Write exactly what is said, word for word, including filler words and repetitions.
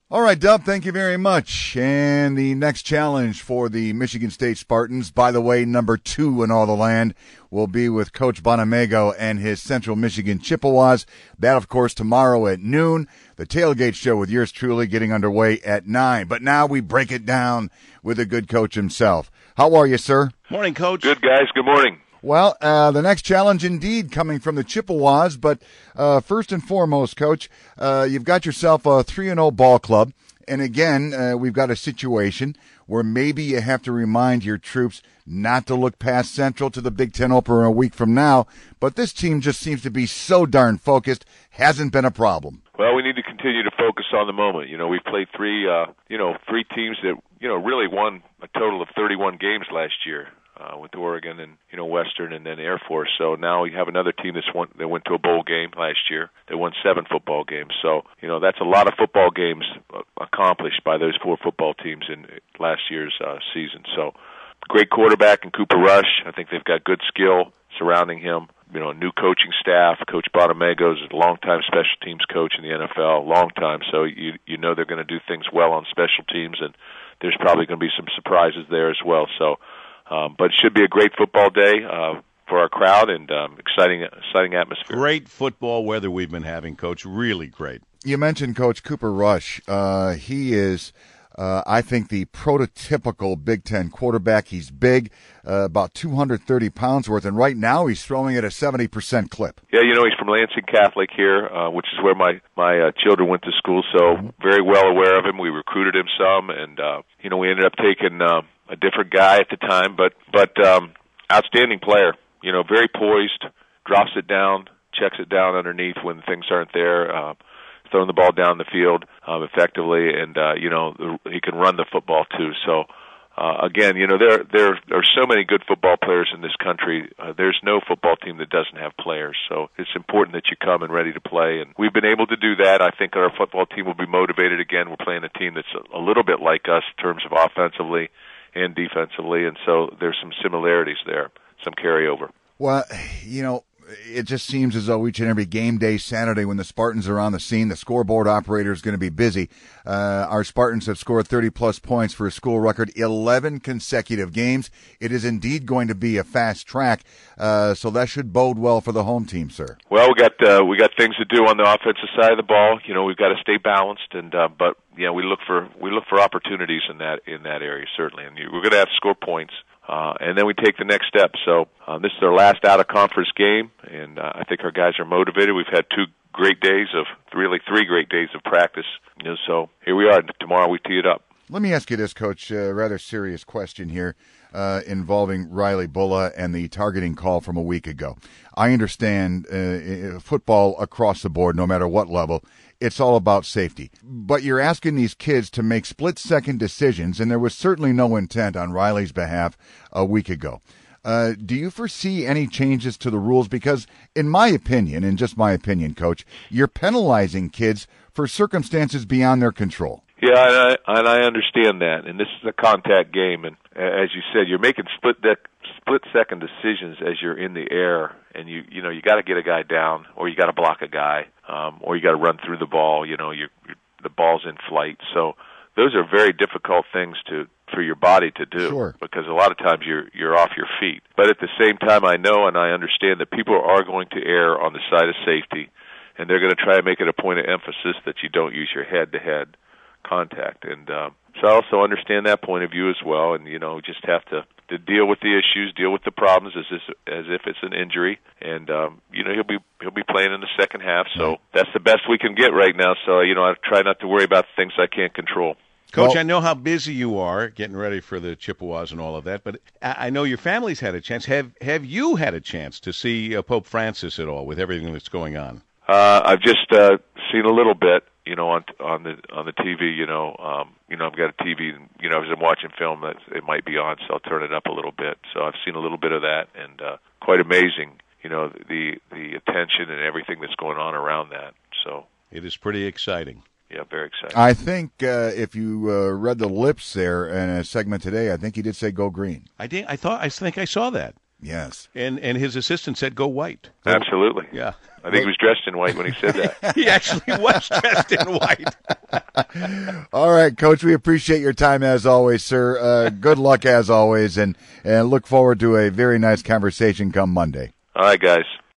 All right, Dub, thank you very much. And the next challenge for the Michigan State Spartans, by the way, number two in all the land, will be with Coach Bonamego and his Central Michigan Chippewas. That, of course, tomorrow at noon. The Tailgate Show with yours truly getting underway at nine. But now we break it down with a good coach himself. How are you, sir? Morning, Coach. Good, guys. Good morning. Well, uh, the next challenge indeed coming from the Chippewas, but uh, first and foremost, Coach, uh, you've got yourself a three and oh ball club, and again, uh, we've got a situation where maybe you have to remind your troops not to look past Central to the Big Ten opener a week from now, but this team just seems to be so darn focused, hasn't been a problem. Well, we need to continue to focus on the moment. You know, we've played three, uh, you know, three teams that, you know, really won a total of thirty-one games last year. Uh, with Oregon and, you know, Western and then Air Force. So now we have another team that's won, that went to a bowl game last year. They won seven football games. So, you know, that's a lot of football games uh, accomplished by those four football teams in last year's uh, season. So great quarterback in Cooper Rush. I think they've got good skill surrounding him. You know, new coaching staff. Coach Bonamego is a longtime special teams coach in the N F L, long time. So you you know they're going to do things well on special teams, and there's probably going to be some surprises there as well. So, Um, but it should be a great football day uh, for our crowd and um, exciting, exciting atmosphere. Great football weather we've been having, Coach. Really great. You mentioned Coach Cooper Rush. Uh, he is, uh, I think, the prototypical Big Ten quarterback. He's big, uh, about two hundred thirty pounds worth, and right now he's throwing at a seventy percent clip. Yeah, you know, he's from Lansing Catholic here, uh, which is where my, my uh, children went to school, so very well aware of him. We recruited him some, and, uh, you know, we ended up taking uh, – a different guy at the time, but but um, outstanding player. You know, very poised, drops it down, checks it down underneath when things aren't there, uh, throwing the ball down the field um, effectively, and uh, you know the, he can run the football too. So uh, again, you know there there are so many good football players in this country. Uh, there's no football team that doesn't have players. So it's important that you come and ready to play, and we've been able to do that. I think our football team will be motivated again. We're playing a team that's a, a little bit like us in terms of offensively and defensively, and so there's some similarities there, some carryover. Well, you know, it just seems as though each and every game day Saturday when the Spartans are on the scene, the scoreboard operator is going to be busy. Uh, our Spartans have scored thirty-plus points for a school record, eleven consecutive games. It is indeed going to be a fast track, uh, so that should bode well for the home team, sir. Well, we got uh, we got things to do on the offensive side of the ball. You know, we've got to stay balanced, and uh, but yeah, we look for we look for opportunities in that in that area certainly, and you, we're going to have to score points. Uh, and then we take the next step. So um, this is our last out-of-conference game, and uh, I think our guys are motivated. We've had two great days of, really three great days of practice. You know, so here we are. Tomorrow we tee it up. Let me ask you this, Coach, a rather serious question here uh, involving Riley Bulla and the targeting call from a week ago. I understand uh, football across the board, no matter what level, it's all about safety. But you're asking these kids to make split-second decisions, and there was certainly no intent on Riley's behalf a week ago. Uh, do you foresee any changes to the rules? Because in my opinion, and just my opinion, Coach, you're penalizing kids for circumstances beyond their control. Yeah, and I, and I understand that, and this is a contact game, and as you said, you're making split de- split second decisions as you're in the air, and you you know you got to get a guy down, or you got to block a guy, um, or you got to run through the ball. You know, you the ball's in flight, so those are very difficult things to for your body to do, sure, because a lot of times you're you're off your feet. But at the same time, I know and I understand that people are going to err on the side of safety, and they're going to try to make it a point of emphasis that you don't use your head-to-head contact. And uh, so I also understand that point of view as well, and, you know, just have to, to deal with the issues, deal with the problems as if, as if it's an injury. And, um, you know, he'll be he'll be playing in the second half, so that's the best we can get right now. So, you know, I try not to worry about things I can't control. Coach, well, I know how busy you are getting ready for the Chippewas and all of that, but I know your family's had a chance. Have have you had a chance to see uh, Pope Francis at all with everything that's going on? Uh, I've just uh, seen a little bit, you know, on on the on the T V. You know, um, you know, I've got a T V, and you know, as I'm watching film, that it might be on, so I'll turn it up a little bit. So I've seen a little bit of that, and uh, quite amazing, you know, the the attention and everything that's going on around that. So it is pretty exciting. Yeah, very exciting. I think uh, if you uh, read the lips there in a segment today, I think he did say "Go Green." I did. I thought. I think I saw that. Yes. And and his assistant said "Go White." Absolutely. Yeah. I think he was dressed in white when he said that. He actually was dressed in white. All right, Coach, we appreciate your time as always, sir. Uh, good luck as always, and, and look forward to a very nice conversation come Monday. All right, guys.